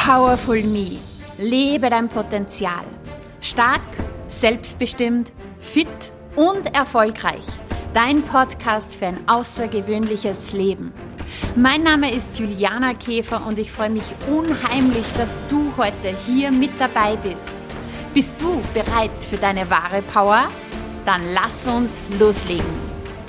Powerful Me. Lebe dein Potenzial. Stark, selbstbestimmt, fit und erfolgreich. Dein Podcast für ein außergewöhnliches Leben. Mein Name ist Juliana Käfer und ich freue mich unheimlich, dass du heute hier mit dabei bist. Bist du bereit für deine wahre Power? Dann lass uns loslegen.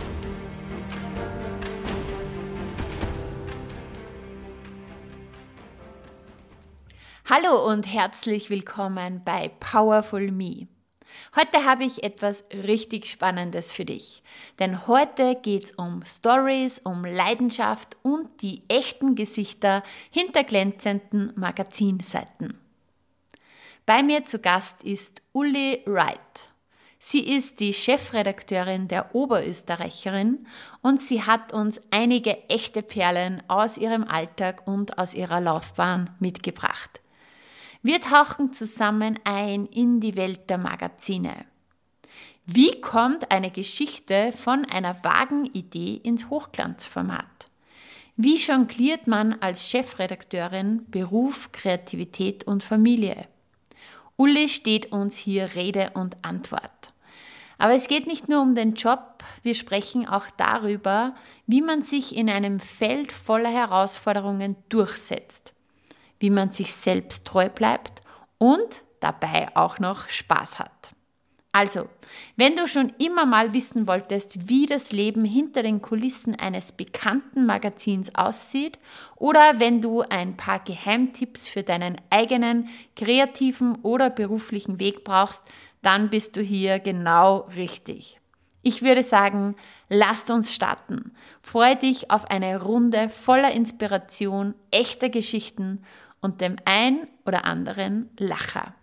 Hallo und herzlich willkommen bei Powerful Me. Heute habe ich etwas richtig Spannendes für dich, denn heute geht es um Stories, um Leidenschaft und die echten Gesichter hinter glänzenden Magazinseiten. Bei mir zu Gast ist Uli Wright. Sie ist die Chefredakteurin der Oberösterreicherin und sie hat uns einige echte Perlen aus ihrem Alltag und aus ihrer Laufbahn mitgebracht. Wir tauchen zusammen ein in die Welt der Magazine. Wie kommt eine Geschichte von einer vagen Idee ins Hochglanzformat? Wie jongliert man als Chefredakteurin Beruf, Kreativität und Familie? Uli steht uns hier Rede und Antwort. Aber es geht nicht nur um den Job, wir sprechen auch darüber, wie man sich in einem Feld voller Herausforderungen durchsetzt, wie man sich selbst treu bleibt und dabei auch noch Spaß hat. Also, wenn du schon immer mal wissen wolltest, wie das Leben hinter den Kulissen eines bekannten Magazins aussieht oder wenn du ein paar Geheimtipps für deinen eigenen kreativen oder beruflichen Weg brauchst, dann bist du hier genau richtig. Ich würde sagen, lasst uns starten. Freue dich auf eine Runde voller Inspiration, echter Geschichten und dem ein oder anderen Lacher.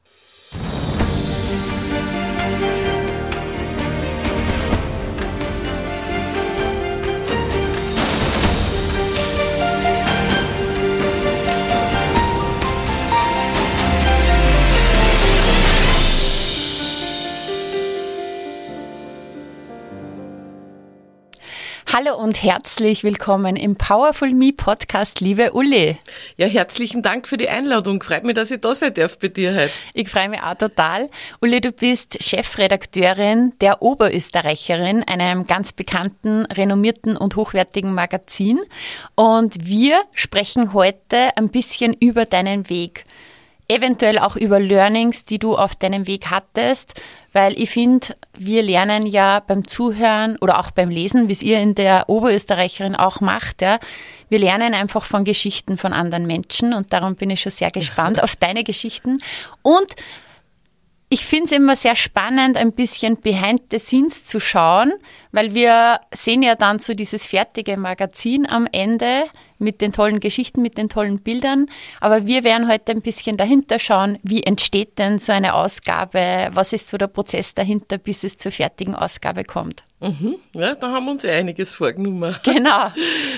Hallo und herzlich willkommen im Powerful Me Podcast, liebe Uli. Ja, herzlichen Dank für die Einladung. Freut mich, dass ich da sein darf bei dir heute. Ich freue mich auch total. Uli, du bist Chefredakteurin der Oberösterreicherin, einem ganz bekannten, renommierten und hochwertigen Magazin. Und wir sprechen heute ein bisschen über deinen Weg. Eventuell auch über Learnings, die du auf deinem Weg hattest, weil ich finde, wir lernen ja beim Zuhören oder auch beim Lesen, wie es ihr in der Oberösterreicherin auch macht, ja, wir lernen einfach von Geschichten von anderen Menschen und darum bin ich schon sehr gespannt auf deine Geschichten. Und ich finde es immer sehr spannend, ein bisschen behind the scenes zu schauen, weil wir sehen ja dann so dieses fertige Magazin am Ende mit den tollen Geschichten, mit den tollen Bildern. Aber wir werden heute ein bisschen dahinter schauen, wie entsteht denn so eine Ausgabe, was ist so der Prozess dahinter, bis es zur fertigen Ausgabe kommt. Ja, da haben wir uns einiges vorgenommen. Genau.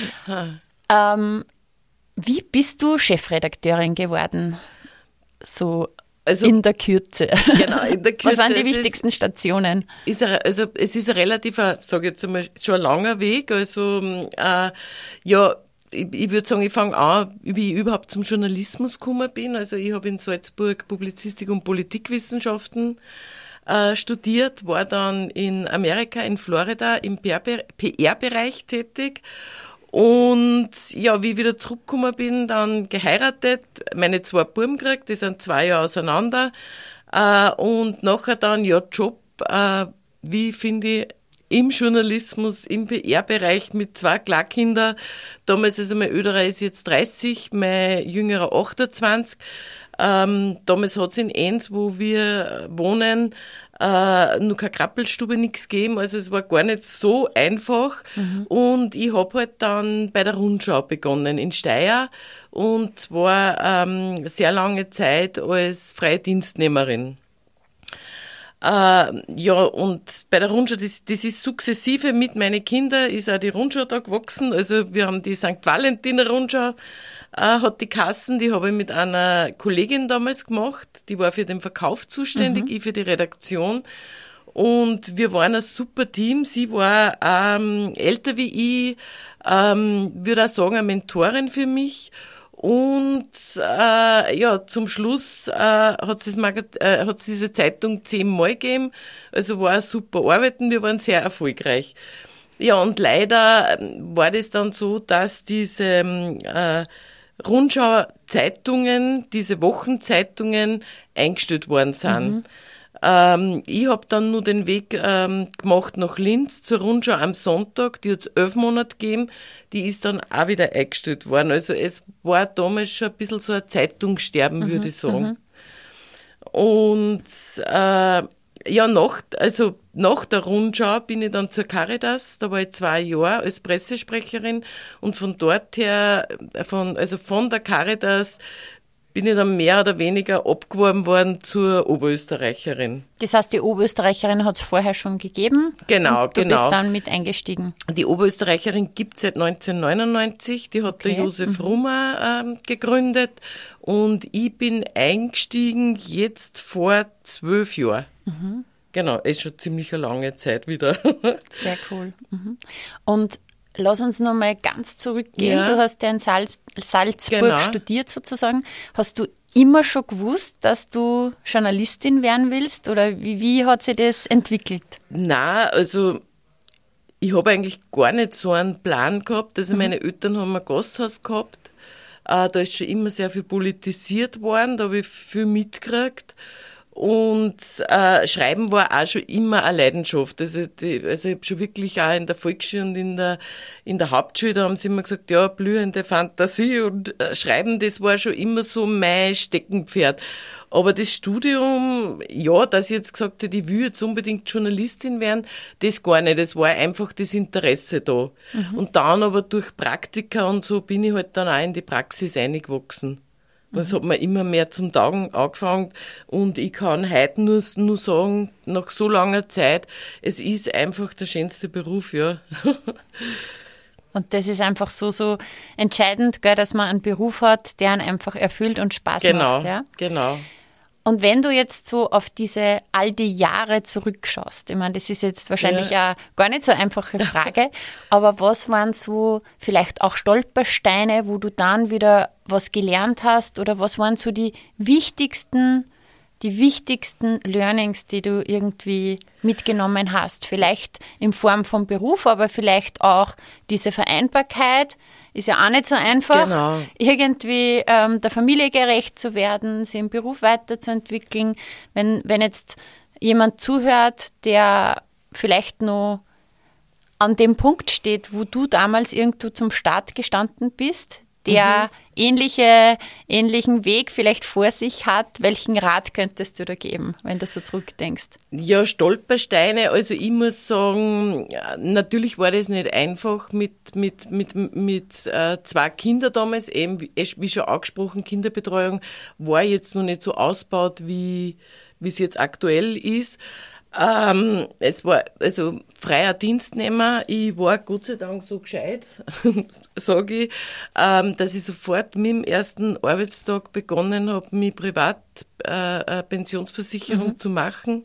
Wie bist du Chefredakteurin geworden? Also in der Kürze. Genau, in der Kürze. Was waren die wichtigsten Stationen? Es ist ein relativ, sage ich jetzt einmal, schon ein langer Weg. Also, ich würde sagen, ich fange an, wie ich überhaupt zum Journalismus gekommen bin. Also, ich habe in Salzburg Publizistik und Politikwissenschaften studiert, war dann in Amerika, in Florida, im PR-Bereich tätig. Und ja, wie ich wieder zurückgekommen bin, dann geheiratet, meine 2 Buben gekriegt, die sind 2 Jahre auseinander. Und nachher dann, ja, Job, wie finde ich, im Journalismus, im PR-Bereich mit 2 Kleinkindern. Damals, also mein Älterer ist jetzt 30, mein Jüngerer 28. Damals hat es in Enns, wo wir wohnen, nur keine Krabbelstube, nichts gegeben. Also es war gar nicht so einfach. Und ich habe halt dann bei der Rundschau begonnen in Steyr und zwar sehr lange Zeit als freie Dienstnehmerin. Und bei der Rundschau, das ist sukzessive mit meinen Kindern, ist auch die Rundschau da gewachsen. Also wir haben die St. Valentiner Rundschau, hat die Kassen, die habe ich mit einer Kollegin damals gemacht, die war für den Verkauf zuständig, ich für die Redaktion. Und wir waren ein super Team. Sie war älter wie ich, würde auch sagen, eine Mentorin für mich. Und ja, zum Schluss hat es diese Zeitung 10-mal gegeben. Also war super Arbeiten, wir waren sehr erfolgreich. Ja, und leider war das dann so, dass diese Rundschau-Zeitungen, diese Wochenzeitungen eingestellt worden sind. Ich habe dann nur den Weg gemacht nach Linz zur Rundschau am Sonntag, die hat es 11 Monate gegeben, die ist dann auch wieder eingestellt worden. Also es war damals schon ein bisschen so ein Zeitungssterben, würde ich sagen. Und ja, nach der Rundschau bin ich dann zur Caritas, da war ich 2 Jahre als Pressesprecherin und von dort her, von der Caritas bin ich dann mehr oder weniger abgeworben worden zur Oberösterreicherin. Das heißt, die Oberösterreicherin hat es vorher schon gegeben? Genau, und du bist dann mit eingestiegen? Die Oberösterreicherin gibt es seit 1999, die hat der Josef Rummer gegründet und ich bin eingestiegen jetzt vor 12 Jahren. Genau, ist schon ziemlich eine lange Zeit wieder. Sehr cool. Und lass uns noch mal ganz zurückgehen. Ja. Du hast ja in Salzburg studiert sozusagen. Hast du immer schon gewusst, dass du Journalistin werden willst? Oder wie hat sich das entwickelt? Nein, also ich habe eigentlich gar nicht so einen Plan gehabt. Also meine Eltern haben ein Gasthaus gehabt. Da ist schon immer sehr viel politisiert worden. Da habe ich viel mitgekriegt. Und Schreiben war auch schon immer eine Leidenschaft. Also ich habe schon wirklich auch in der Volksschule und in der Hauptschule, da haben sie immer gesagt, ja, blühende Fantasie und Schreiben, das war schon immer so mein Steckenpferd. Aber das Studium, ja, dass ich jetzt gesagt hätte, ich will jetzt unbedingt Journalistin werden, das gar nicht. Es war einfach das Interesse da. Und dann aber durch Praktika und so bin ich halt dann auch in die Praxis eingewachsen. Das hat mir immer mehr zum Taugen angefangen und ich kann heute nur sagen, nach so langer Zeit, es ist einfach der schönste Beruf, ja. Und das ist einfach so entscheidend, gell, dass man einen Beruf hat, der einen einfach erfüllt und Spaß macht. Ja? Genau. Und wenn du jetzt so auf all die Jahre zurückschaust, ich meine, das ist jetzt wahrscheinlich eine gar nicht so einfache Frage, aber was waren so vielleicht auch Stolpersteine, wo du dann wieder was gelernt hast oder was waren so die wichtigsten Learnings, die du irgendwie mitgenommen hast? Vielleicht in Form von Beruf, aber vielleicht auch diese Vereinbarkeit. Ist ja auch nicht so einfach, irgendwie der Familie gerecht zu werden, sich im Beruf weiterzuentwickeln. Wenn jetzt jemand zuhört, der vielleicht noch an dem Punkt steht, wo du damals irgendwo zum Start gestanden bist, der ähnlichen Weg vielleicht vor sich hat, welchen Rat könntest du da geben, wenn du so zurückdenkst? Ja, Stolpersteine, also ich muss sagen, natürlich war das nicht einfach mit 2 Kindern damals, eben wie schon angesprochen, Kinderbetreuung war jetzt noch nicht so ausgebaut, wie es jetzt aktuell ist. Es war also freier Dienstnehmer. Ich war Gott sei Dank so gescheit, sage ich, dass ich sofort mit dem ersten Arbeitstag begonnen habe, mich privat Pensionsversicherung zu machen,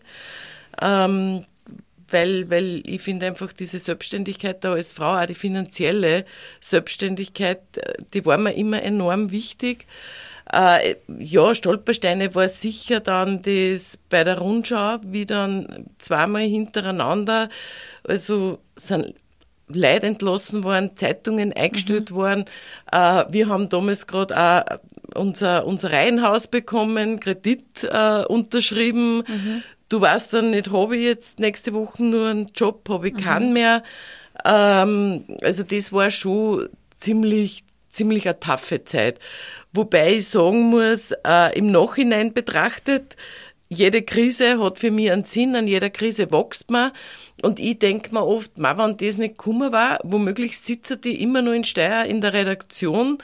weil ich finde einfach diese Selbstständigkeit da als Frau, auch die finanzielle Selbstständigkeit, die war mir immer enorm wichtig. Ja, Stolpersteine war sicher dann das bei der Rundschau, wie dann 2-mal hintereinander, also sind Leute entlassen worden, Zeitungen eingestellt worden. Wir haben damals gerade auch unser Reihenhaus bekommen, Kredit unterschrieben. Du weißt dann nicht, habe ich jetzt nächste Woche nur einen Job, habe ich keinen mehr. Also das war schon ziemlich eine taffe Zeit. Wobei ich sagen muss, im Nachhinein betrachtet, jede Krise hat für mich einen Sinn, an jeder Krise wächst man. Und ich denke mir oft, wenn das nicht gekommen war, womöglich sitzen die immer nur in Steyr in der Redaktion.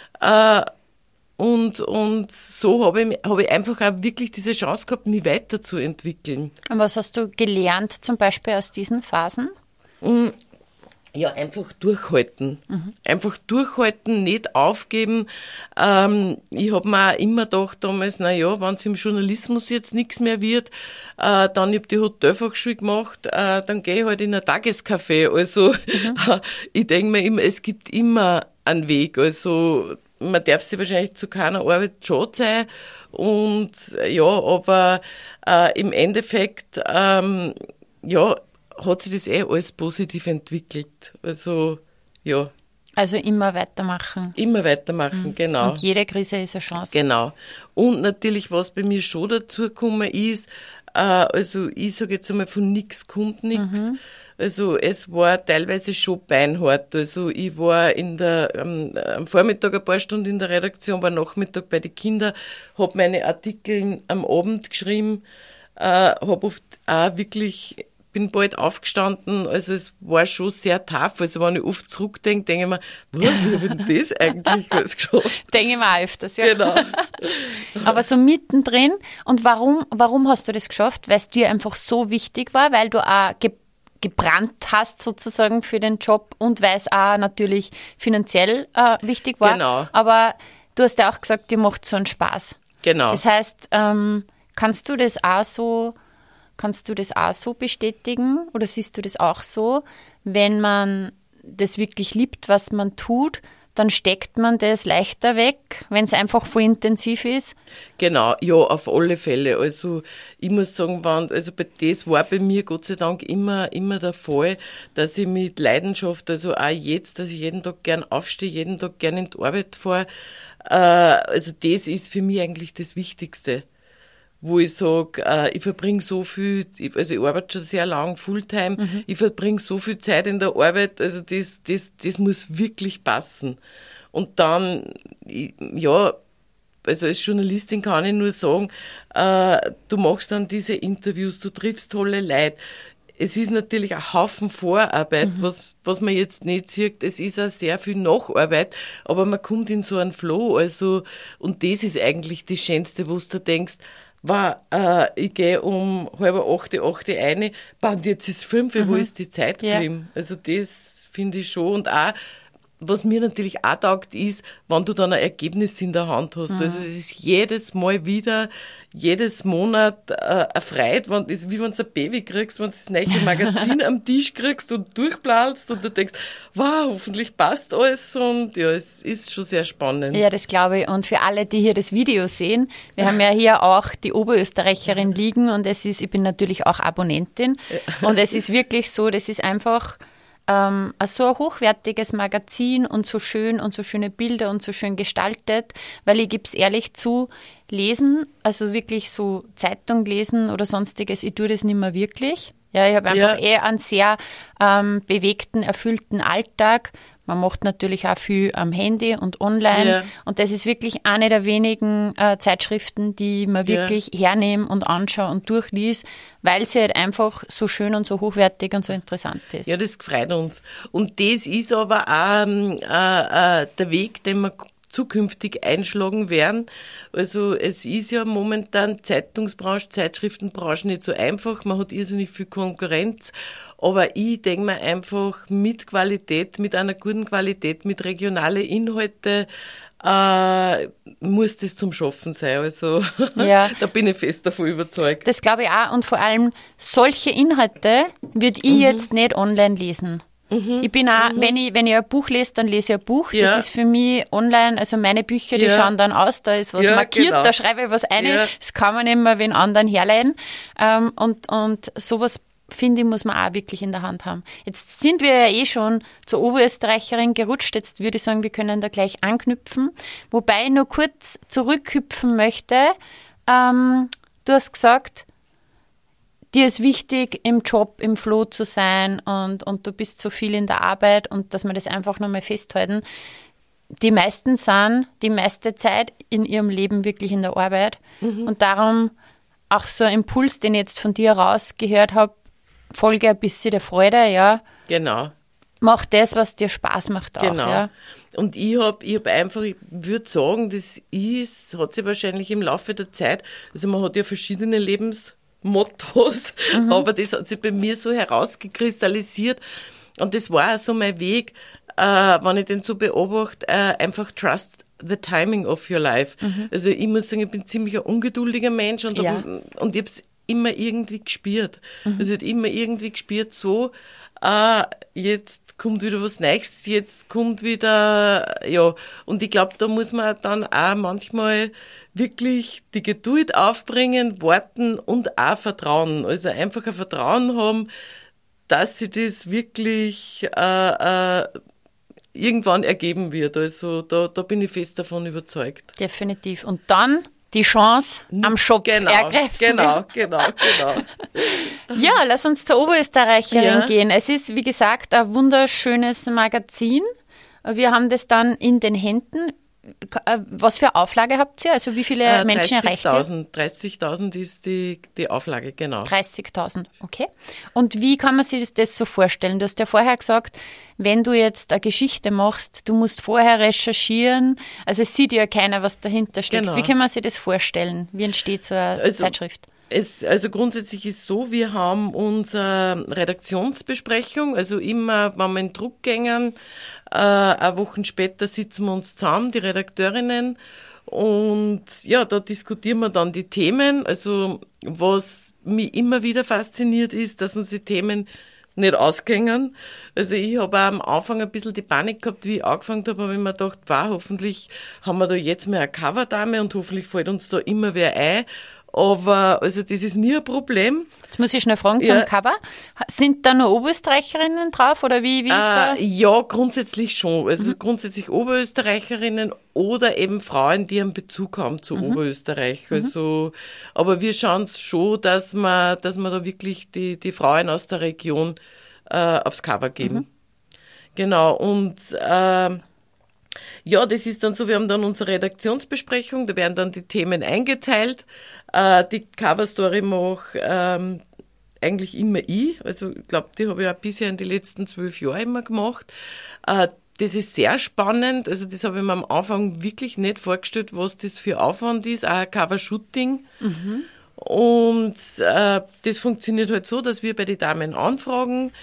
Und so habe ich einfach auch wirklich diese Chance gehabt, mich weiterzuentwickeln. Und was hast du gelernt zum Beispiel aus diesen Phasen? Ja, einfach durchhalten. Einfach durchhalten, nicht aufgeben. Ich habe mir auch immer gedacht damals, wenn es im Journalismus jetzt nichts mehr wird, dann habe ich die Hotelfachschule gemacht, dann gehe ich halt in ein Tagescafé. Also ich denke mir immer, es gibt immer einen Weg. Also man darf sich wahrscheinlich zu keiner Arbeit schon sein. Und ja, aber im Endeffekt, ja, hat sich das alles positiv entwickelt. Also, ja. Also immer weitermachen. Immer weitermachen, genau. Und jede Krise ist eine Chance. Genau. Und natürlich, was bei mir schon dazu gekommen ist, also ich sage jetzt einmal, von nichts kommt nichts. Also es war teilweise schon beinhart. Also ich war am Vormittag ein paar Stunden in der Redaktion, war Nachmittag bei den Kindern, habe meine Artikel am Abend geschrieben, habe oft auch wirklich, bin bald aufgestanden, also es war schon sehr tough. Also wenn ich oft zurückdenke, denke ich mir, wie habe ich denn das eigentlich alles geschafft? Denke ich mir auch öfters, ja. Genau. Aber so mittendrin, und warum hast du das geschafft? Weil es dir einfach so wichtig war, weil du auch gebrannt hast sozusagen für den Job und weil es auch natürlich finanziell wichtig war. Genau. Aber du hast ja auch gesagt, dir macht so einen Spaß. Genau. Das heißt, kannst du das auch so bestätigen oder siehst du das auch so, wenn man das wirklich liebt, was man tut, dann steckt man das leichter weg, wenn es einfach voll intensiv ist? Genau, ja, auf alle Fälle. Also ich muss sagen, das war bei mir Gott sei Dank immer der Fall, dass ich mit Leidenschaft, also auch jetzt, dass ich jeden Tag gern aufstehe, jeden Tag gern in die Arbeit fahre, also das ist für mich eigentlich das Wichtigste. Wo ich sage, ich verbringe so viel, also ich arbeite schon sehr lang Fulltime, ich verbringe so viel Zeit in der Arbeit, also das muss wirklich passen. Und dann, ja, also als Journalistin kann ich nur sagen, du machst dann diese Interviews, du triffst tolle Leute. Es ist natürlich ein Haufen Vorarbeit, was man jetzt nicht sieht. Es ist auch sehr viel Nacharbeit, aber man kommt in so einen Flow, also, und das ist eigentlich das Schönste, wo du denkst, ich gehe um 7:30 rein, und jetzt ist 5, wo ist die Zeit geblieben? Ja. Also das finde ich schon. Und auch, was mir natürlich auch taugt, ist, wenn du dann ein Ergebnis in der Hand hast. Also es ist jedes Mal wieder, jedes Monat eine Freude, ist wie wenn du ein Baby kriegst, wenn du das neue Magazin am Tisch kriegst und durchplalst und du denkst, wow, hoffentlich passt alles, und ja, es ist schon sehr spannend. Ja, das glaube ich. Und für alle, die hier das Video sehen, wir haben ja hier auch die Oberösterreicherin liegen, und ich bin natürlich auch Abonnentin, und es ist wirklich so, das ist einfach so ein hochwertiges Magazin und so schön und so schöne Bilder und so schön gestaltet, weil ich gebe es ehrlich zu, lesen, also wirklich so Zeitung lesen oder sonstiges, ich tue das nicht mehr wirklich. Ja, ich habe einfach einen sehr bewegten, erfüllten Alltag. Man macht natürlich auch viel am Handy und online. Ja. Und das ist wirklich eine der wenigen Zeitschriften, die man wirklich hernehme und anschaue und durchlies, weil sie halt einfach so schön und so hochwertig und so interessant ist. Ja, das freut uns. Und das ist aber auch der Weg, den wir zukünftig einschlagen werden. Also es ist ja momentan Zeitungsbranche, Zeitschriftenbranche nicht so einfach. Man hat irrsinnig viel Konkurrenz. Aber ich denke mir einfach, mit Qualität, mit einer guten Qualität, mit regionalen Inhalten, muss das zum Schaffen sein. Also da bin ich fest davon überzeugt. Das glaube ich auch. Und vor allem solche Inhalte würde ich jetzt nicht online lesen. Ich bin auch, wenn ich ein Buch lese, dann lese ich ein Buch. Das ist für mich online, also meine Bücher, die schauen dann aus, da ist was markiert, genau. Da schreibe ich was ein. Das kann man nicht mehr wen anderen herleiten. Und sowas, finde ich, muss man auch wirklich in der Hand haben. Jetzt sind wir ja schon zur Oberösterreicherin gerutscht. Jetzt würde ich sagen, wir können da gleich anknüpfen. Wobei ich nur kurz zurückhüpfen möchte. Du hast gesagt, dir ist wichtig, im Job, im Flow zu sein, und du bist so viel in der Arbeit, und dass wir das einfach nochmal festhalten. Die meisten sind die meiste Zeit in ihrem Leben wirklich in der Arbeit. Und darum auch so ein Impuls, den ich jetzt von dir rausgehört habe, folge ein bisschen der Freude, ja. Genau. Mach das, was dir Spaß macht auch, genau. Ja. Und ich hab einfach, ich würde sagen, hat sich wahrscheinlich im Laufe der Zeit, also man hat ja verschiedene Lebensmottos, aber das hat sich bei mir so herausgekristallisiert, und das war auch so mein Weg, wenn ich den so beobachte, einfach trust the timing of your life. Also ich muss sagen, ich bin ziemlich ein ungeduldiger Mensch, und ich habe es immer irgendwie gespürt. Also ich habe immer irgendwie gespürt, so, jetzt jetzt kommt wieder was Neues, jetzt kommt wieder, ja. Und ich glaube, da muss man dann auch manchmal wirklich die Geduld aufbringen, warten und auch Vertrauen. Also einfach ein Vertrauen haben, dass sich das wirklich irgendwann ergeben wird. Also da bin ich fest davon überzeugt. Definitiv. Und dann die Chance am Schopf ergreifen. Genau. Ja, lass uns zur Oberösterreicherin gehen. Es ist, wie gesagt, ein wunderschönes Magazin. Wir haben das dann in den Händen. Was für Auflage habt ihr? Also wie viele Menschen erreicht ihr? 30.000 ist die Auflage, genau. 30.000, okay. Und wie kann man sich das so vorstellen? Du hast ja vorher gesagt, wenn du jetzt eine Geschichte machst, du musst vorher recherchieren. Also es sieht ja keiner, was dahinter steckt. Genau. Wie kann man sich das vorstellen? Wie entsteht so eine Zeitschrift? Also grundsätzlich ist es so, wir haben unsere Redaktionsbesprechung, also immer, wenn wir in Druck gehen, eine Woche später sitzen wir uns zusammen, die Redakteurinnen, und ja, da diskutieren wir dann die Themen. Also was mich immer wieder fasziniert ist, dass uns die Themen nicht ausgängen. Also ich habe auch am Anfang ein bisschen die Panik gehabt, wie ich angefangen habe, aber ich mir gedacht, hoffentlich haben wir da jetzt mehr eine Coverdame und hoffentlich fällt uns da immer wer ein. Aber also das ist nie ein Problem. Jetzt muss ich schnell fragen zum Cover. Sind da nur Oberösterreicherinnen drauf oder wie ist da? Ja, grundsätzlich schon. Also grundsätzlich Oberösterreicherinnen oder eben Frauen, die einen Bezug haben zu Oberösterreich. Also, aber wir schauen schon, dass wir da wirklich die Frauen aus der Region aufs Cover geben. Genau. Und ja, das ist dann so, wir haben dann unsere Redaktionsbesprechung, da werden dann die Themen eingeteilt. Die Coverstory mache eigentlich immer ich. Also ich glaube, die habe ich auch bisher in den letzten 12 Jahren immer gemacht. Das ist sehr spannend. Also das habe ich mir am Anfang wirklich nicht vorgestellt, was das für Aufwand ist. Auch ein Cover-Shooting. Und das funktioniert halt so, dass wir bei den Damen anfragen,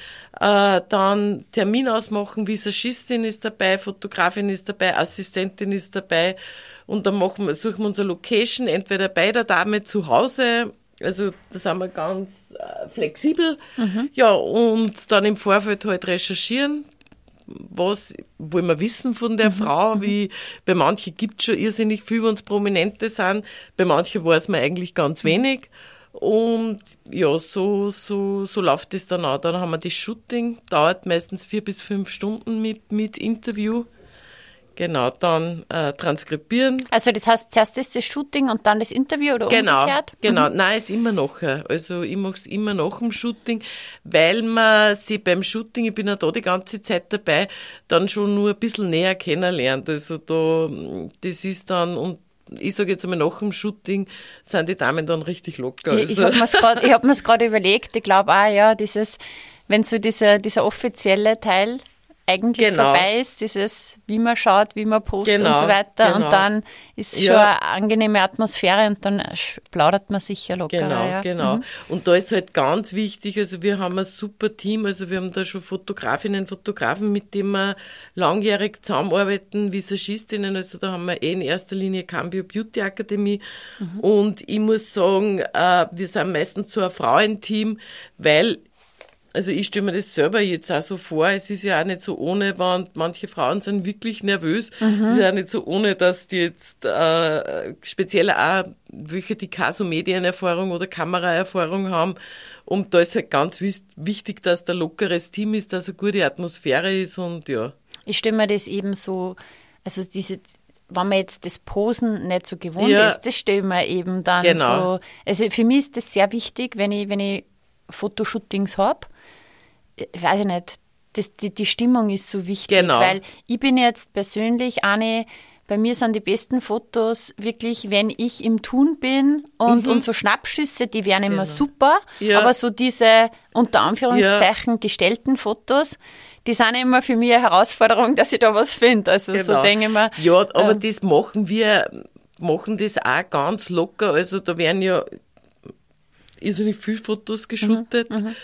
dann Termin ausmachen, Visagistin ist dabei, Fotografin ist dabei, Assistentin ist dabei, und dann suchen wir unsere Location, entweder bei der Dame zu Hause, also da sind wir ganz flexibel, ja, und dann im Vorfeld halt recherchieren, was wollen wir wissen von der Frau, wie bei manchen gibt es schon irrsinnig viel, wenn es Prominente sind, bei manchen weiß man eigentlich ganz wenig, und ja, so läuft es dann auch. Dann haben wir das Shooting, dauert meistens 4 bis 5 Stunden mit Interview. Genau, dann transkribieren. Also das heißt, zuerst ist das Shooting und dann das Interview oder umgekehrt? Genau. Nein, ist immer nachher. Also ich mache es immer nach dem Shooting, weil man sie beim Shooting, ich bin ja da die ganze Zeit dabei, dann schon nur ein bisschen näher kennenlernt. Also das ist dann, und ich sage jetzt einmal, nach dem Shooting sind die Damen dann richtig locker. Also. Ich hab mir's gerade überlegt, ich glaube auch, ja, wenn so dieser offizielle Teil eigentlich vorbei ist, wie man schaut, wie man postet und so weiter. Und dann ist schon eine angenehme Atmosphäre und dann plaudert man sicher locker. Genau. Und da ist halt ganz wichtig, also wir haben ein super Team, also wir haben da schon Fotografinnen, Fotografen, mit denen wir langjährig zusammenarbeiten, Visagistinnen, also da haben wir in erster Linie Cambio Beauty Akademie. Und ich muss sagen, wir sind meistens so ein Frauenteam, weil also ich stelle mir das selber jetzt auch so vor, es ist ja auch nicht so ohne, weil manche Frauen sind wirklich nervös, es ist ja auch nicht so ohne, dass die jetzt speziell auch welche, die keine so Medienerfahrung oder Kameraerfahrung haben, und da ist halt ganz wichtig, dass da lockeres Team ist, dass eine gute Atmosphäre ist, und ja. Ich stelle mir das eben so, also wenn man jetzt das Posen nicht so gewohnt ist, das stelle ich mir eben dann so, also für mich ist das sehr wichtig, wenn ich Fotoshootings habe, weiß ich nicht, die Stimmung ist so wichtig, weil ich bin jetzt persönlich bei mir sind die besten Fotos wirklich, wenn ich im Tun bin, und so Schnappschüsse, die wären immer super, aber so diese unter Anführungszeichen gestellten Fotos, die sind immer für mich eine Herausforderung, dass ich da was finde. Also so denke ich mir. Ja, aber das machen das auch ganz locker, also da werden ja irrsinnig viele Fotos geshootet.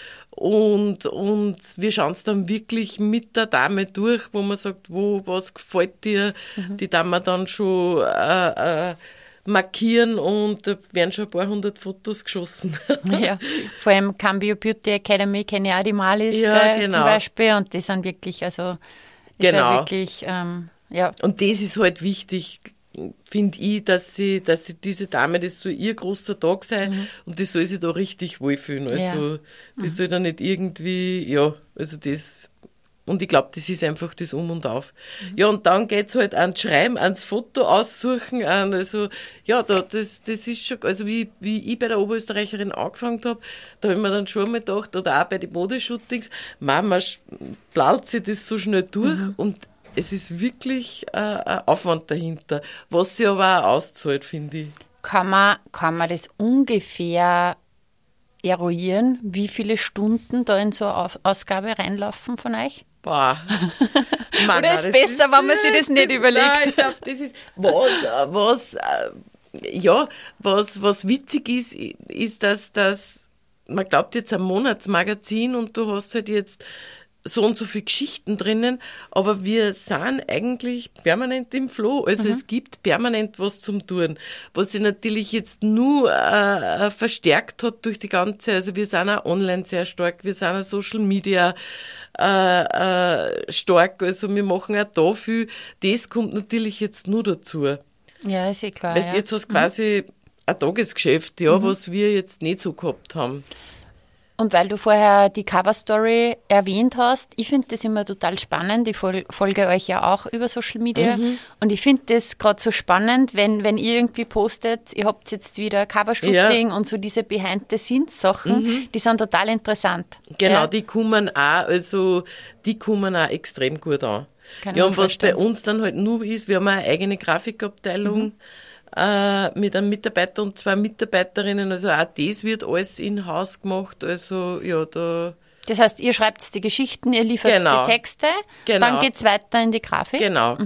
Und wir schauen es dann wirklich mit der Dame durch, wo man sagt, was gefällt dir, die Dame dann schon markieren und da werden schon ein paar hundert Fotos geschossen. Ja, vor allem Cambio Beauty Academy kenne ich auch die Malis zum Beispiel und die sind wirklich, also ist ja wirklich, ja. Und das ist halt wichtig, finde ich, dass sie diese Dame, das soll ihr großer Tag sein und die soll sich da richtig wohlfühlen. Also die soll da nicht irgendwie, ja, also das, und ich glaube, das ist einfach das Um und Auf. Ja, und dann geht's halt ans Schreiben, ans Foto aussuchen, also, ja, das ist schon, also wie ich bei der Oberösterreicherin angefangen habe, da habe ich mir dann schon mal gedacht, oder auch bei den Modeshootings, man plaut sich das so schnell durch und es ist wirklich ein Aufwand dahinter, was sich aber auch auszahlt, finde ich. Kann man das ungefähr eruieren, wie viele Stunden da in so eine Ausgabe reinlaufen von euch? Boah. Oder ist es besser, wenn man sich das nicht überlegt? Nein, ich glaube, das ist, was witzig ist, dass man glaubt jetzt ein Monatsmagazin und du hast halt jetzt so und so viele Geschichten drinnen, aber wir sind eigentlich permanent im Flow. Also es gibt permanent was zum Tun, was sich natürlich jetzt nur verstärkt hat durch die ganze, also wir sind auch online sehr stark, wir sind auch Social Media stark, also wir machen auch da viel. Das kommt natürlich jetzt nur dazu. Ja, ist eh klar. Weißt du, jetzt hast du quasi ein Tagesgeschäft, was wir jetzt nicht so gehabt haben. Und weil du vorher die Cover-Story erwähnt hast, ich finde das immer total spannend. Ich folge euch ja auch über Social Media. Und ich finde das gerade so spannend, wenn ihr irgendwie postet, ihr habt jetzt wieder Cover-Shooting und so diese Behind-the-Scenes-Sachen, die sind total interessant. Genau, die kommen auch extrem gut an. Ja, und was bei uns dann halt nur ist, wir haben eine eigene Grafikabteilung, mit einem Mitarbeiter und 2 Mitarbeiterinnen, also auch das wird alles in-house gemacht, also ja, da... Das heißt, ihr schreibt die Geschichten, ihr liefert die Texte, dann geht's weiter in die Grafik? Genau.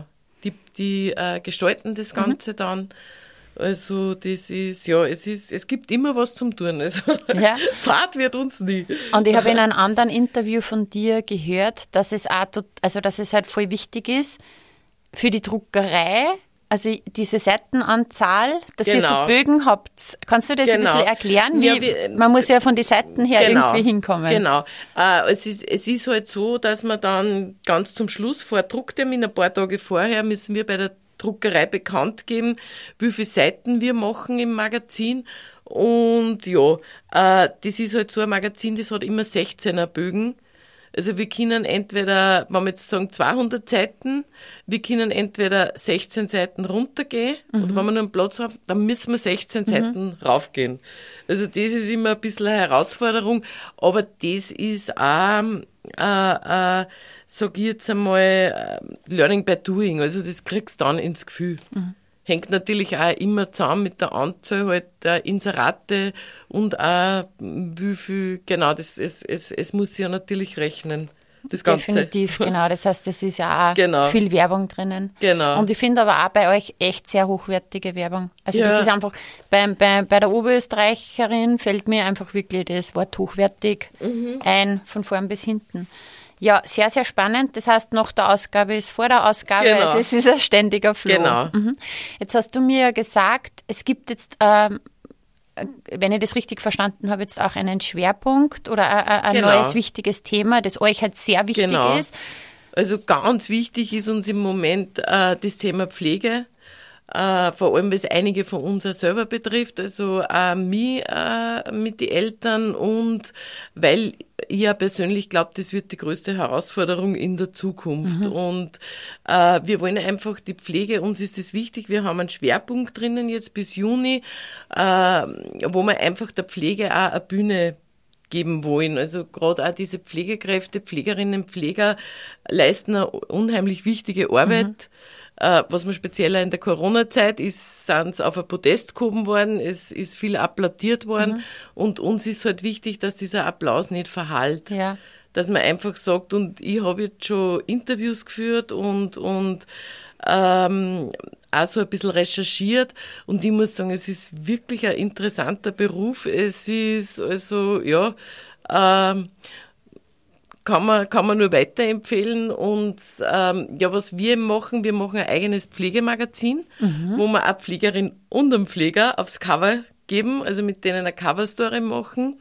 Die gestalten das Ganze dann, also das ist, ja, es gibt immer was zum Tun, also Fahrt wird uns nie. Und ich habe in einem anderen Interview von dir gehört, dass es halt voll wichtig ist, für die Druckerei, also diese Seitenanzahl, dass ihr so Bögen habt. Kannst du das ein bisschen erklären? Man muss ja von den Seiten her irgendwie hinkommen. Genau. Es ist halt so, dass man dann ganz zum Schluss vor Drucktermin, ein paar Tage vorher, müssen wir bei der Druckerei bekannt geben, wie viele Seiten wir machen im Magazin. Und ja, das ist halt so ein Magazin, das hat immer 16er Bögen. Also wir können entweder, wenn wir jetzt sagen 200 Seiten, wir können entweder 16 Seiten runtergehen oder wenn wir nur einen Platz haben, dann müssen wir 16 Seiten raufgehen. Also das ist immer ein bisschen eine Herausforderung, aber das ist auch, sag ich jetzt einmal, Learning by Doing, also das kriegst du dann ins Gefühl. Hängt natürlich auch immer zusammen mit der Anzahl halt der Inserate und auch wie viel, genau, es muss sich ja natürlich rechnen, das Ganze. Definitiv, genau, das heißt, es ist ja auch viel Werbung drinnen. Genau. Und ich finde aber auch bei euch echt sehr hochwertige Werbung. Also das ist einfach, bei der Oberösterreicherin fällt mir einfach wirklich das Wort hochwertig ein, von vorn bis hinten. Ja, sehr, sehr spannend. Das heißt, nach der Ausgabe ist vor der Ausgabe, also es ist ein ständiger Flow. Genau. Jetzt hast du mir gesagt, es gibt jetzt, wenn ich das richtig verstanden habe, jetzt auch einen Schwerpunkt oder ein neues wichtiges Thema, das euch halt sehr wichtig ist. Also ganz wichtig ist uns im Moment das Thema Pflege. Vor allem, was einige von uns auch selber betrifft, also mich mit den Eltern und weil ich ja persönlich glaube, das wird die größte Herausforderung in der Zukunft. Und wir wollen einfach die Pflege, uns ist das wichtig, wir haben einen Schwerpunkt drinnen jetzt bis Juni, wo wir einfach der Pflege auch eine Bühne geben wollen. Also gerade auch diese Pflegekräfte, Pflegerinnen, Pfleger leisten eine unheimlich wichtige Arbeit. Was man speziell in der Corona-Zeit ist, sind sie auf ein Podest gehoben worden, es ist viel applaudiert worden und uns ist halt wichtig, dass dieser Applaus nicht verhallt. Ja. Dass man einfach sagt, und ich habe jetzt schon Interviews geführt und auch so ein bisschen recherchiert und ich muss sagen, es ist wirklich ein interessanter Beruf. Es ist also, kann man nur weiterempfehlen. Und was wir machen ein eigenes Pflegemagazin, wo wir eine Pflegerin und einen Pfleger aufs Cover geben, also mit denen eine Coverstory machen.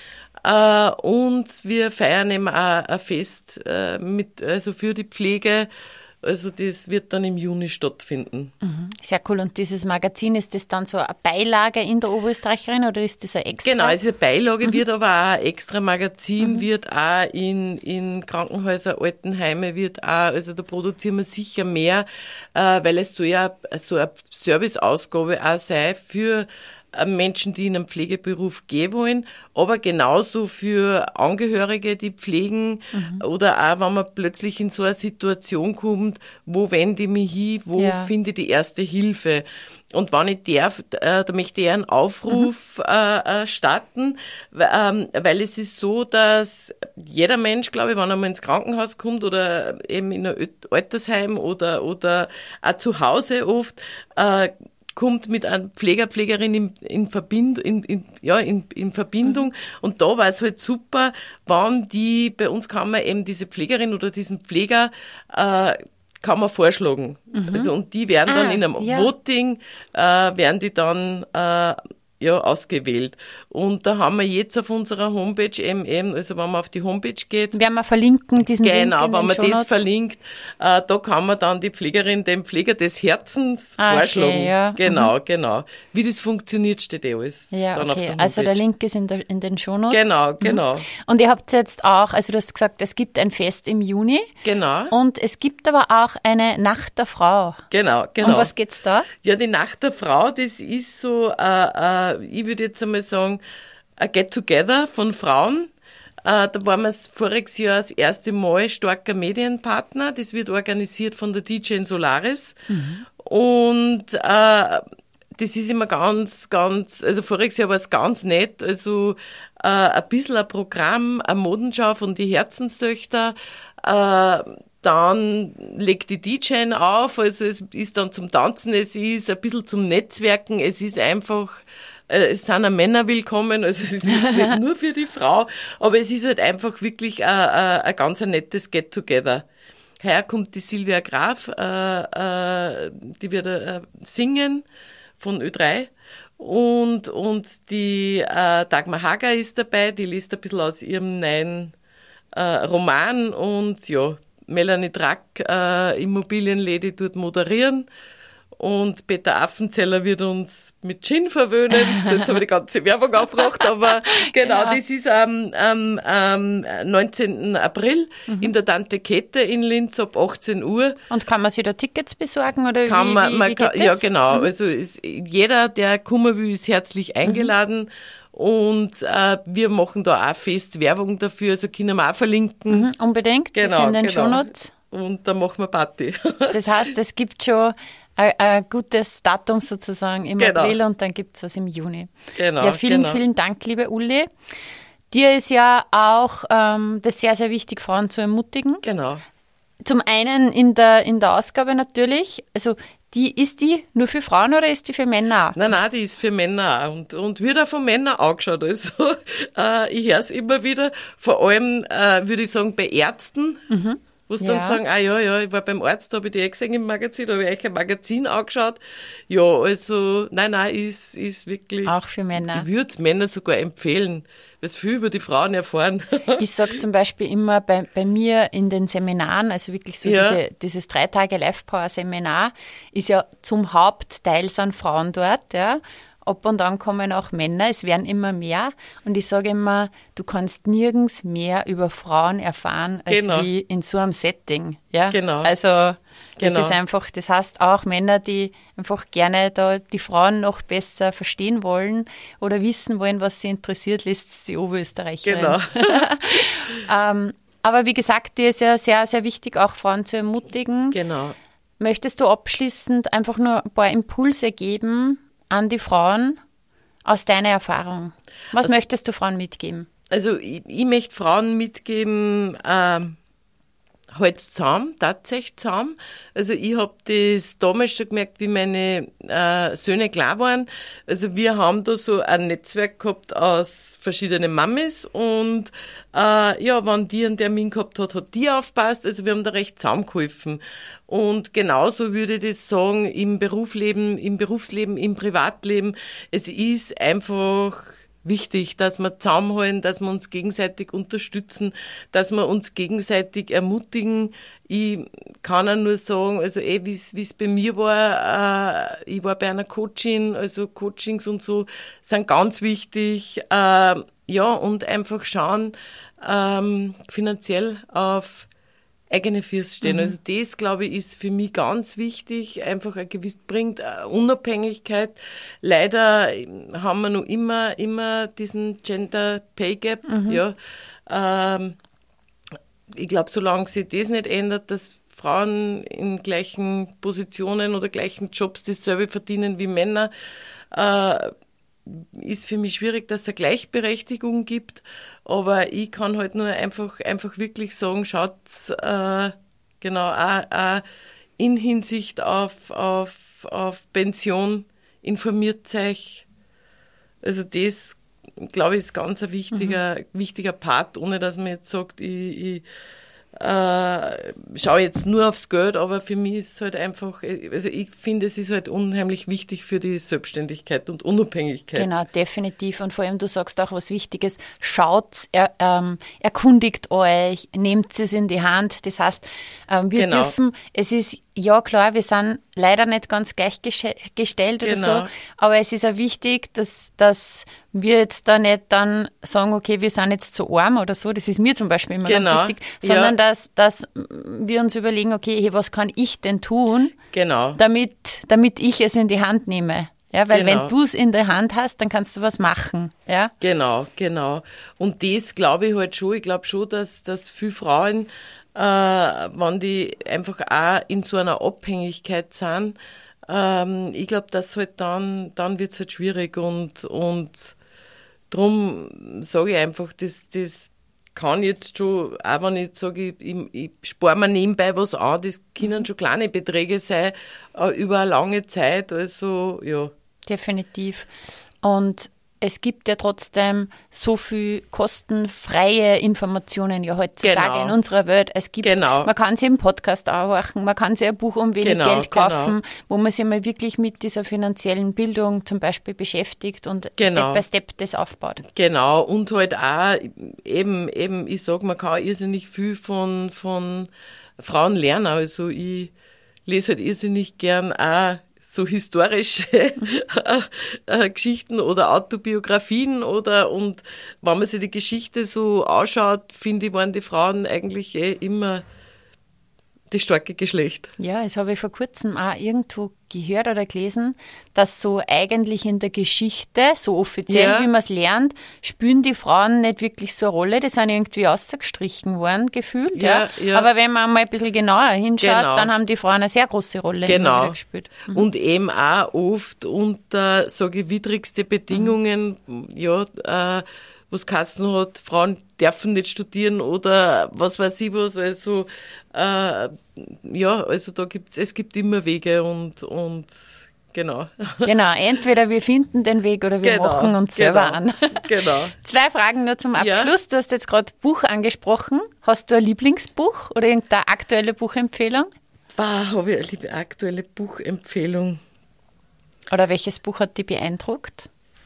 Und wir feiern eben auch ein Fest also für die Pflege. Also das wird dann im Juni stattfinden. Sehr cool. Und dieses Magazin, ist das dann so eine Beilage in der Oberösterreicherin oder ist das ein extra? Genau, also eine Beilage wird aber auch ein extra Magazin, wird auch in Krankenhäuser, Altenheime, also da produzieren wir sicher mehr, weil es so eine Serviceausgabe auch sei für Menschen, die in einen Pflegeberuf gehen wollen, aber genauso für Angehörige, die pflegen oder auch, wenn man plötzlich in so eine Situation kommt, wo wende ich mich hin, wo finde ich die erste Hilfe. Und wenn ich darf, da möchte ich einen Aufruf starten, weil es ist so, dass jeder Mensch, glaube ich, wenn er mal ins Krankenhaus kommt oder eben in ein Altersheim oder auch zu Hause oft, kommt mit einer Pflegerin in Verbindung. Und da war es halt super, wenn bei uns kann man eben diese Pflegerin oder diesen Pfleger, kann man vorschlagen. Also, und die werden dann in einem Voting, werden die dann, ausgewählt. Und da haben wir jetzt auf unserer Homepage eben, also wenn man auf die Homepage geht. Werden wir verlinken, diesen Link Genau, in den wenn man Shownotes. das verlinkt, da kann man dann die Pflegerin, dem Pfleger des Herzens vorschlagen. Okay, ja. Genau. Wie das funktioniert, steht alles dann auf der Homepage. Also der Link ist in den Shownotes. Genau. Und ihr habt jetzt auch, also du hast gesagt, es gibt ein Fest im Juni. Genau. Und es gibt aber auch eine Nacht der Frau. Genau. Um was geht's da? Ja, die Nacht der Frau, das ist so, ich würde jetzt einmal sagen, ein Get-Together von Frauen. Da waren wir voriges Jahr das erste Mal starker Medienpartner. Das wird organisiert von der DJ Solaris. Und das ist immer ganz, also voriges Jahr war es ganz nett. Also ein bisschen ein Programm, eine Modenschau von die Herzenstöchter. Dann legt die DJ auf, also es ist dann zum Tanzen, es ist ein bisschen zum Netzwerken, es ist einfach, es sind auch Männer willkommen, also es ist nicht nur für die Frau, aber es ist halt einfach wirklich ein ganz nettes Get-Together. Heuer kommt die Silvia Graf, die wird singen von Ö3 und die Dagmar Hager ist dabei, die liest ein bisschen aus ihrem neuen Roman und ja, Melanie Drack, Immobilienlady, dort moderieren. Und Peter Affenzeller wird uns mit Gin verwöhnen. Jetzt habe ich die ganze Werbung abgebracht, aber genau, das ist am 19. April in der Tante Kette in Linz ab 18 Uhr. Und kann man sich da Tickets besorgen oder wie geht das? Ja, genau. Also jeder, der kommen will, ist herzlich eingeladen. Und wir machen da auch fest Werbung dafür, also können wir auch verlinken. Unbedingt, das sind in den Shownotes. Und dann machen wir Party. Das heißt, es gibt schon ein gutes Datum sozusagen im April und dann gibt es was im Juni. Genau. Ja, vielen Dank, liebe Uli. Dir ist ja auch das sehr, sehr wichtig, Frauen zu ermutigen. Genau. Zum einen in der Ausgabe natürlich, also ist die nur für Frauen oder ist die für Männer auch? Nein, die ist für Männer auch und wird auch von Männern angeschaut. Also ich höre es immer wieder, vor allem würde ich sagen bei Ärzten, wo sie dann sagen, ich war beim Arzt, da habe ich die gesehen im Magazin, da habe ich euch ein Magazin angeschaut. Ja, also nein, ist wirklich... Auch für Männer. Ich würde es Männer sogar empfehlen, weil sie viel über die Frauen erfahren. Ich sage zum Beispiel immer bei mir in den Seminaren, also wirklich so dieses 3 Tage Life-Power-Seminar, ist ja zum Hauptteil sind Frauen dort, ja. Ab und an kommen auch Männer, es werden immer mehr. Und ich sage immer, du kannst nirgends mehr über Frauen erfahren, als wie in so einem Setting. Ja? Genau. Also das ist einfach, das heißt auch Männer, die einfach gerne da die Frauen noch besser verstehen wollen oder wissen wollen, was sie interessiert, lässt die Oberösterreicherin. Genau. Aber wie gesagt, dir ist ja sehr, sehr wichtig, auch Frauen zu ermutigen. Genau. Möchtest du abschließend einfach nur ein paar Impulse geben an die Frauen aus deiner Erfahrung? Was möchtest du Frauen mitgeben? Also ich möchte Frauen mitgeben, halt's zusammen, tatsächlich zusammen. Also ich habe das damals schon gemerkt, wie meine Söhne klar waren. Also wir haben da so ein Netzwerk gehabt aus verschiedenen Mamis und wenn die einen Termin gehabt hat die aufpasst. Also wir haben da recht zusammengeholfen. Und genauso würde ich das sagen, im Berufsleben, im Privatleben. Es ist einfach wichtig, dass wir zusammenhalten, dass wir uns gegenseitig unterstützen, dass wir uns gegenseitig ermutigen. Ich kann auch nur sagen, also wie es bei mir war, ich war bei einer Coachin, also Coachings und so sind ganz wichtig. Und einfach schauen, finanziell auf eigene Füße stehen. Also das, glaube ich, ist für mich ganz wichtig, einfach bringt Unabhängigkeit. Leider haben wir noch immer diesen Gender Pay Gap. Ich glaube, solange sich das nicht ändert, dass Frauen in gleichen Positionen oder gleichen Jobs dasselbe verdienen wie Männer, ist für mich schwierig, dass es eine Gleichberechtigung gibt. Aber ich kann halt nur einfach wirklich sagen, schaut, auch in Hinsicht auf Pension, informiert euch. Also das, glaube ich, ist ganz ein wichtiger Part, ohne dass man jetzt sagt, ich schaue jetzt nur aufs Geld, aber für mich ist es halt einfach, also ich finde, es ist halt unheimlich wichtig für die Selbstständigkeit und Unabhängigkeit. Genau, definitiv. Und vor allem, du sagst auch was Wichtiges, schaut, erkundigt euch, nehmt es in die Hand. Das heißt, wir dürfen, es ist, ja klar, wir sind leider nicht ganz gleichgestellt oder so, aber es ist auch wichtig, dass wir jetzt da nicht dann sagen, okay, wir sind jetzt zu arm oder so, das ist mir zum Beispiel immer ganz wichtig, sondern dass wir uns überlegen, okay, hey, was kann ich denn tun, damit ich es in die Hand nehme. Ja, weil wenn du es in der Hand hast, dann kannst du was machen. Ja? Genau. Und das glaube ich halt schon. Ich glaube schon, dass viele Frauen, wenn die einfach auch in so einer Abhängigkeit sind, ich glaube, dass halt dann wird es halt schwierig und drum sage ich einfach, das kann jetzt schon, auch wenn ich sage, ich spare mir nebenbei was an, das können schon kleine Beträge sein, über eine lange Zeit, also ja. Definitiv. Und es gibt ja trotzdem so viel kostenfreie Informationen ja heutzutage in unserer Welt. Es gibt, man kann sich im Podcast anhören, man kann sich ein Buch um wenig Geld kaufen, wo man sich mal wirklich mit dieser finanziellen Bildung zum Beispiel beschäftigt und Step by Step das aufbaut. Genau, und halt auch eben, ich sage, man kann irrsinnig viel von Frauen lernen. Also ich lese halt irrsinnig gern auch so historische Geschichten oder Autobiografien und wenn man sich die Geschichte so anschaut, finde ich, waren die Frauen eigentlich immer das starke Geschlecht. Ja, das habe ich vor kurzem auch irgendwo gehört oder gelesen, dass so eigentlich in der Geschichte, so offiziell, wie man es lernt, spielen die Frauen nicht wirklich so eine Rolle. Die sind irgendwie ausgestrichen worden, gefühlt. Ja. Aber wenn man mal ein bisschen genauer hinschaut, dann haben die Frauen eine sehr große Rolle immer wieder gespielt. Und eben auch oft unter, sage ich, widrigste Bedingungen, was Kassen hat, Frauen dürfen nicht studieren oder was weiß ich was, also also es gibt immer Wege und genau. Genau, entweder wir finden den Weg oder wir machen uns selber an. Genau. 2 Fragen nur zum Abschluss. Du hast jetzt gerade Buch angesprochen. Hast du ein Lieblingsbuch oder irgendeine aktuelle Buchempfehlung? Habe ich eine aktuelle Buchempfehlung. Oder welches Buch hat dich beeindruckt?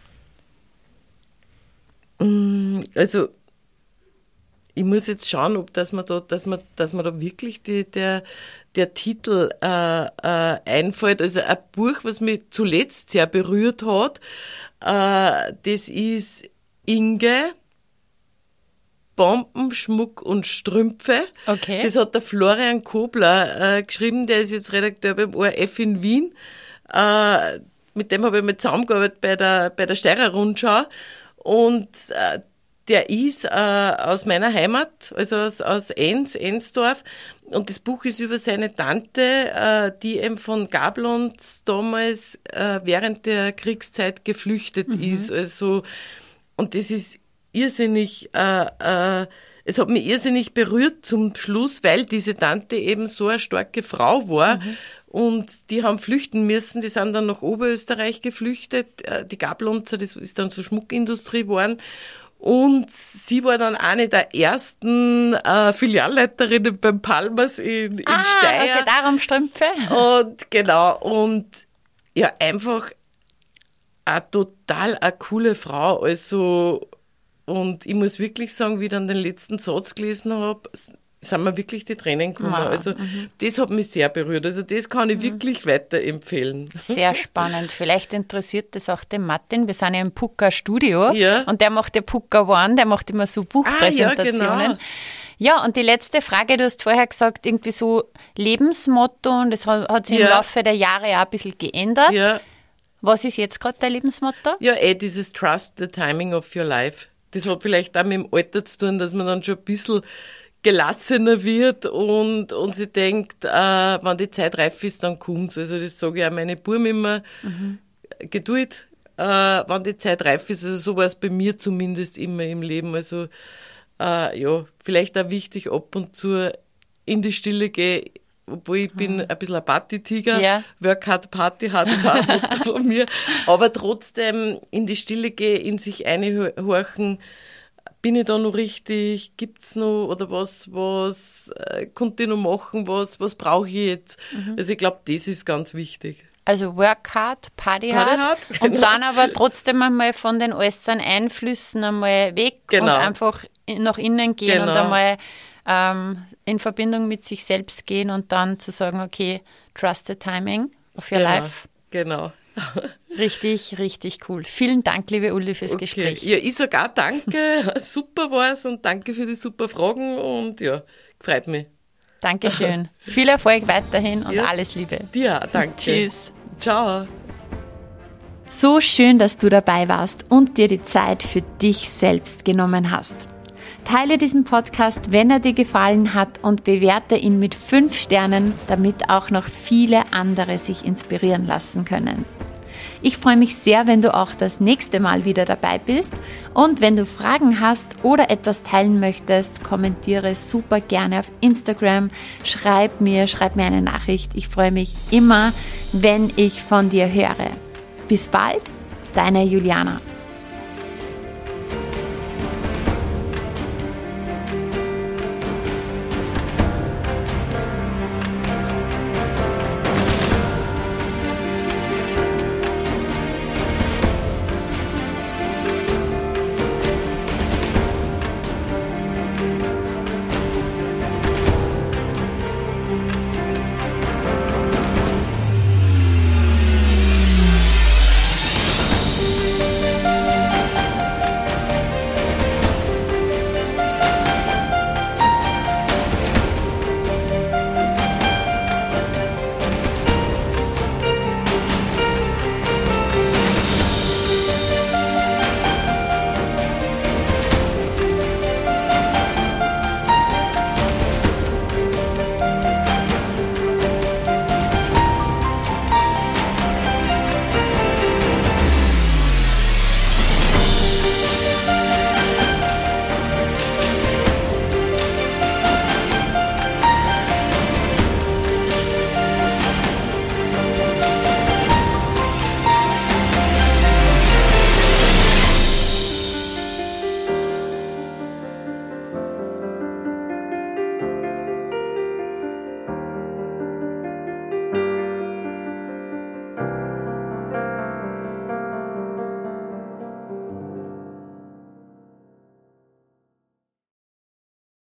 Also ich muss jetzt schauen, dass man da wirklich der Titel einfällt. Also ein Buch, was mich zuletzt sehr berührt hat, das ist Inge, Bomben, Schmuck und Strümpfe. Okay. Das hat der Florian Kobler geschrieben, der ist jetzt Redakteur beim ORF in Wien. Mit dem habe ich mal zusammengearbeitet bei der Steirer Rundschau. Und der ist aus meiner Heimat, also aus Ensdorf. Und das Buch ist über seine Tante, die eben von Gablons damals während der Kriegszeit geflüchtet ist. Also, und das ist irrsinnig es hat mich irrsinnig berührt zum Schluss, weil diese Tante eben so eine starke Frau war. Und die haben flüchten müssen, die sind dann nach Oberösterreich geflüchtet. Die Gablonzer, das ist dann so Schmuckindustrie geworden. Und sie war dann eine der ersten Filialleiterinnen beim Palmers in Steyr. Okay, darum Strümpfe. Und genau, und ja, einfach eine total eine coole Frau. Also, und ich muss wirklich sagen, wie ich dann den letzten Satz gelesen habe, sind mir wirklich die Tränen gekommen. Also das hat mich sehr berührt. Also das kann ich wirklich weiterempfehlen. Sehr spannend. Vielleicht interessiert das auch den Martin. Wir sind ja im Pucka-Studio und der macht ja Pucka One, der macht immer so Buchpräsentationen. Ja, genau. Ja, und die letzte Frage, du hast vorher gesagt, irgendwie so Lebensmotto und das hat sich im Laufe der Jahre auch ein bisschen geändert. Ja. Was ist jetzt gerade dein Lebensmotto? Ja, dieses Trust the timing of your life. Das hat vielleicht auch mit dem Alter zu tun, dass man dann schon ein bisschen gelassener wird und sie denkt, wenn die Zeit reif ist, dann kommt's. Also das sage ich auch meine Buben immer, Geduld, wenn die Zeit reif ist. Also so war es bei mir zumindest immer im Leben. Also vielleicht auch wichtig, ab und zu in die Stille gehen, obwohl ich bin ein bisschen ein Partytiger. Ja. Work hard, Party hard, ist auch ein Motto von mir. Aber trotzdem in die Stille gehen, in sich einhorchen, bin ich da noch richtig, gibt's noch, oder was konnte ich noch machen, was brauche ich jetzt? Also ich glaube, das ist ganz wichtig. Also work hard, party hard. Genau. Und dann aber trotzdem einmal von den äußeren Einflüssen einmal weg und einfach nach innen gehen und einmal in Verbindung mit sich selbst gehen und dann zu sagen, okay, trust the timing of your life. Genau. Richtig, richtig cool. Vielen Dank, liebe Uli, fürs Gespräch. Ja, ich sage auch danke, super war's und danke für die super Fragen und ja, freut mich. Dankeschön. Viel Erfolg weiterhin und alles Liebe. Dir, danke. Tschüss. Ciao. So schön, dass du dabei warst und dir die Zeit für dich selbst genommen hast. Teile diesen Podcast, wenn er dir gefallen hat und bewerte ihn mit 5 Sternen, damit auch noch viele andere sich inspirieren lassen können. Ich freue mich sehr, wenn du auch das nächste Mal wieder dabei bist und wenn du Fragen hast oder etwas teilen möchtest, kommentiere super gerne auf Instagram, schreib mir eine Nachricht. Ich freue mich immer, wenn ich von dir höre. Bis bald, deine Juliana.